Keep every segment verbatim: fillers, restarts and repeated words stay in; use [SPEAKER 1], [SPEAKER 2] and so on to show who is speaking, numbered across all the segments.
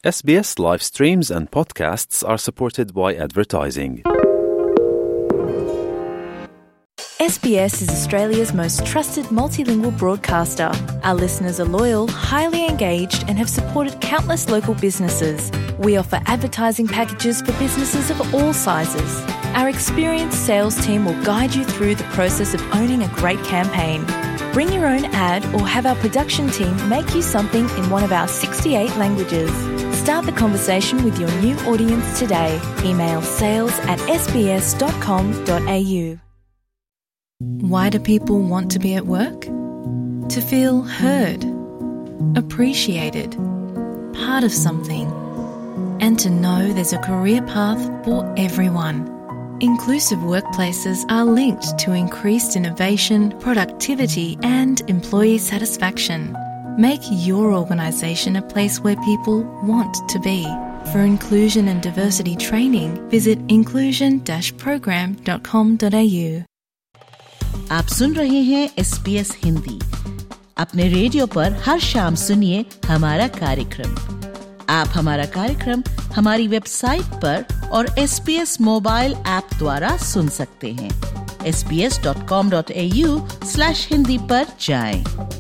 [SPEAKER 1] S B S live streams and podcasts are supported by advertising.
[SPEAKER 2] S B S is Australia's most trusted multilingual broadcaster. Our listeners are loyal, highly engaged, and have supported countless local businesses. We offer advertising packages for businesses of all sizes. Our experienced sales team will guide you through the process of owning a great campaign. Bring your own ad or have our production team make you something in one of our sixty-eight languages. Start the conversation with your new audience today. Email sales at s b s dot com dot a u. Why do people want to be at work? To feel heard, appreciated, part of something, and to know there's a career path for everyone. Inclusive workplaces are linked to increased innovation, productivity, and employee satisfaction. Make your organisation a place where people want to be. For inclusion and diversity training, visit inclusion dash program dot com dot a u.
[SPEAKER 3] आप सुन रहे हैं S B S Hindi. अपने radio पर हर शाम सुनिए हमारा कार्यक्रम। आप हमारा कार्यक्रम हमारी वेबसाइट पर और S B S mobile app द्वारा सुन सकते हैं। S B S dot com dot A U slash Hindi पर जाएं।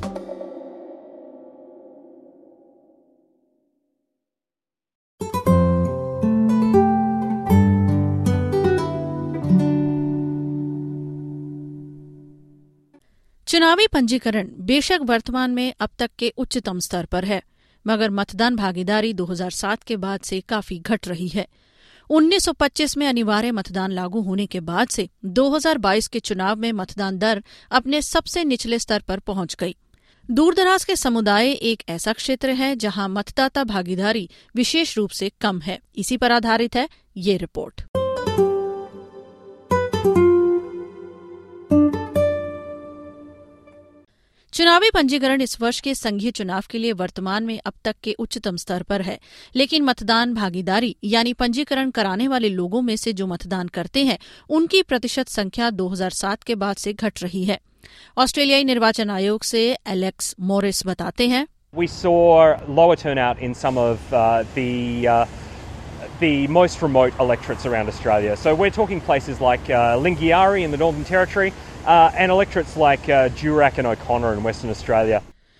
[SPEAKER 4] चुनावी पंजीकरण बेशक वर्तमान में अब तक के उच्चतम स्तर पर है, मगर मतदान भागीदारी दो हज़ार सात के बाद से काफी घट रही है। उन्नीस सौ पच्चीस में अनिवार्य मतदान लागू होने के बाद से दो हज़ार बाईस के चुनाव में मतदान दर अपने सबसे निचले स्तर पर पहुंच गई। दूरदराज के समुदाय एक ऐसा क्षेत्र है जहां मतदाता भागीदारी विशेष रूप से कम है। इसी पर आधारित है ये रिपोर्ट। चुनावी पंजीकरण इस वर्ष के संघीय चुनाव के लिए वर्तमान में अब तक के उच्चतम स्तर पर है, लेकिन मतदान भागीदारी यानी पंजीकरण कराने वाले लोगों में से जो मतदान करते हैं उनकी प्रतिशत संख्या दो हज़ार सात के बाद से घट रही है। ऑस्ट्रेलियाई निर्वाचन आयोग से एलेक्स मोरिस बताते हैं,
[SPEAKER 5] We saw lower turnout in some of uh, the uh, the most remote electorates around Australia. So we're talking places like uh, Lingiari in the Northern Territory uh, and electorates like uh, Durack and O'Connor in Western Australia.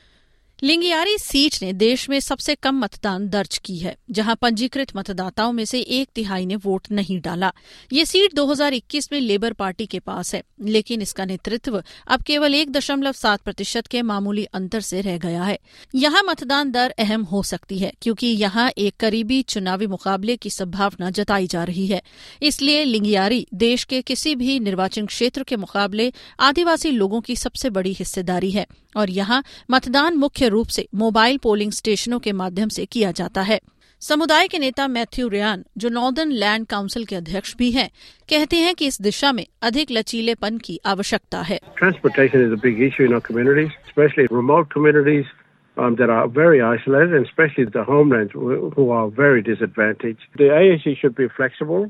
[SPEAKER 4] Lingiari seat ने देश में सबसे कम मतदान दर्ज की है, जहां पंजीकृत मतदाताओं में से एक तिहाई ने वोट नहीं डाला। ये सीट दो हज़ार इक्कीस में लेबर पार्टी के पास है, लेकिन इसका नेतृत्व अब केवल एक दशमलव सात प्रतिशत के मामूली अंतर से रह गया है। यहां मतदान दर अहम हो सकती है क्योंकि यहां एक करीबी चुनावी मुकाबले की संभावना जताई जा रही है। इसलिए लिंगियारी देश के किसी भी निर्वाचन क्षेत्र के मुकाबले आदिवासी लोगों की सबसे बड़ी हिस्सेदारी है और यहां मतदान मुख्य रूप से मोबाइल पोलिंग स्टेशनों के माध्यम से किया जाता है। समुदाय के नेता मैथ्यू रियान, जो नॉर्दर्न लैंड काउंसिल के अध्यक्ष भी हैं, कहते हैं कि इस दिशा में अधिक लचीलेपन की आवश्यकता है।
[SPEAKER 6] Transportation is a big issue in our communities, especially remote communities um, that are very isolated, and especially the homelands who are very disadvantaged. The A A C should be flexible,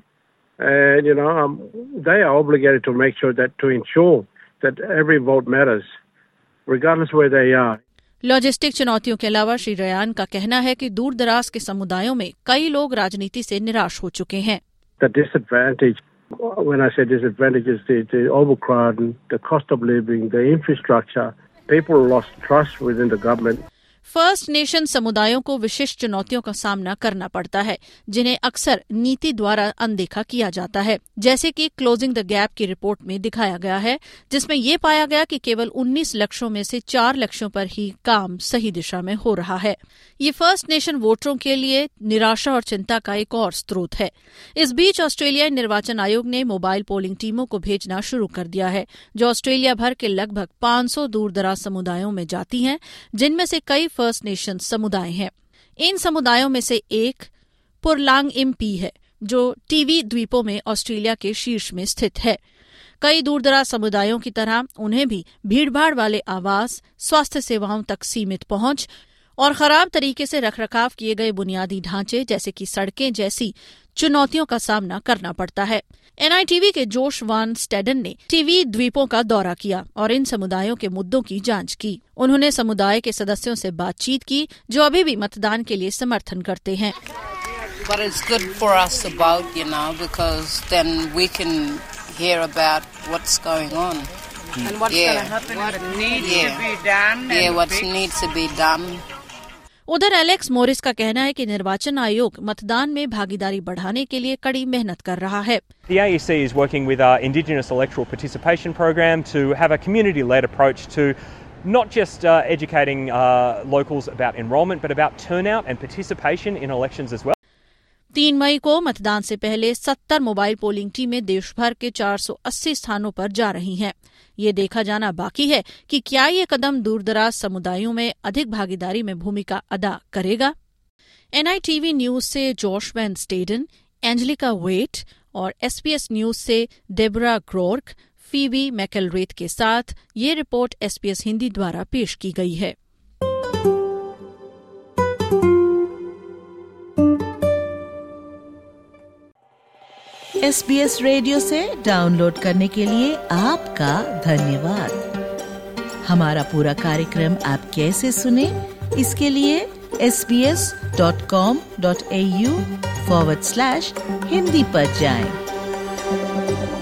[SPEAKER 6] and you know um, they are obligated to make sure that to ensure that every vote matters, regardless where they are.
[SPEAKER 4] Logistic चुनौतियों के अलावा Shri Ryan का कहना है कि दूर दराज के समुदायों में कई लोग राजनीति से निराश हो चुके हैं।
[SPEAKER 6] The disadvantage, when I say disadvantage, is the, the overcrowding, the cost of living, the infrastructure. People lost trust within the government.
[SPEAKER 4] First nation समुदायों को विशिष्ट चुनौतियों का सामना करना पड़ता है, जिन्हें अक्सर नीति द्वारा अनदेखा किया जाता है, जैसे कि क्लोजिंग द गैप की रिपोर्ट में दिखाया गया है, जिसमें ये पाया गया कि केवल उन्नीस लक्ष्यों में से चार लक्ष्यों पर ही काम सही दिशा में हो रहा है। ये फर्स्ट नेशन वोटरों के लिए निराशा और चिंता का एक और स्रोत है। इस बीच ऑस्ट्रेलियाई निर्वाचन आयोग ने मोबाइल पोलिंग टीमों को भेजना शुरू कर दिया है, जो ऑस्ट्रेलिया भर के लगभग पांच सौ दूरदराज समुदायों में जाती हैं, जिनमें से कई फर्स्ट नेशन समुदाय हैं। इन समुदायों में से एक पुरलांग इम्पी है, जो टीवी द्वीपों में ऑस्ट्रेलिया के शीर्ष में स्थित है। कई दूरदराज समुदायों की तरह उन्हें भी भीड़भाड़ वाले आवास, स्वास्थ्य सेवाओं तक सीमित पहुंच और खराब तरीके से रखरखाव किए गए बुनियादी ढांचे जैसे कि सड़कें जैसी चुनौतियों का सामना करना पड़ता है। एनआईटीवी के जोश वान स्टेडन ने टीवी द्वीपों का दौरा किया और इन समुदायों के मुद्दों की जांच की। उन्होंने समुदाय के सदस्यों से बातचीत की जो अभी भी मतदान के लिए समर्थन करते हैं।
[SPEAKER 7] But it's good for us about, you know, because then we can hear about what's going on.
[SPEAKER 8] And what's
[SPEAKER 7] Yeah.
[SPEAKER 8] going to happen? What needs
[SPEAKER 7] Yeah.
[SPEAKER 8] to be done.
[SPEAKER 7] Yeah,
[SPEAKER 8] and
[SPEAKER 7] what
[SPEAKER 8] fixed.
[SPEAKER 7] needs to be done.
[SPEAKER 4] उधर Alex Morris का कहना है कि निर्वाचन आयोग मतदान में भागीदारी बढ़ाने के लिए कड़ी मेहनत कर रहा है।
[SPEAKER 5] The A E C is working with our Indigenous Electoral Participation Program to have a community-led approach to not just uh, educating uh, locals about enrolment, but about turnout and participation in elections as well.
[SPEAKER 4] तीन मई को मतदान से पहले सत्तर mobile polling टीमें देश भर के चार सौ अस्सी स्थानों पर जा रही हैं। ये देखा जाना बाकी है कि क्या ये कदम दूरदराज समुदायों में अधिक भागीदारी में भूमिका अदा करेगा। एनआईटीवी न्यूज से Josh van Steden, Angelica Waite और एसपीएस न्यूज से डेबरा ग्रोर्क, फीबी मैकेलरेथ के साथ ये रिपोर्ट एसपीएस हिंदी द्वारा पेश की गई है।
[SPEAKER 3] एसबीएस रेडियो से डाउनलोड करने के लिए आपका धन्यवाद। हमारा पूरा कार्यक्रम आप कैसे सुने, इसके लिए S B S dot com dot A U forward slash Hindi पर जाएं।